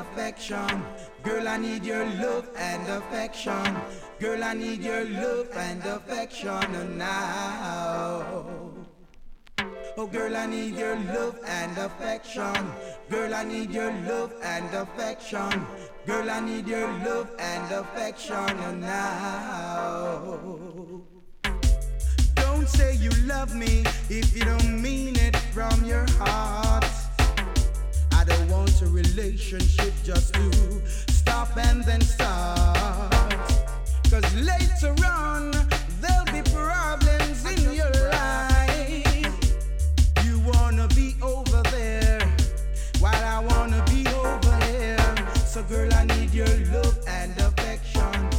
affection. Girl, I need your love and affection. Girl, I need your love and affection now. Oh girl, I need your love and affection. Girl, I need your love and affection. Girl, I need your love and affection now. Don't say you love me if you don't mean it from your heart. I don't want a relationship just to stop and then start. 'Cause later on there'll be problems in your life. You wanna be over there while I wanna be over here. So girl, I need your love and affection.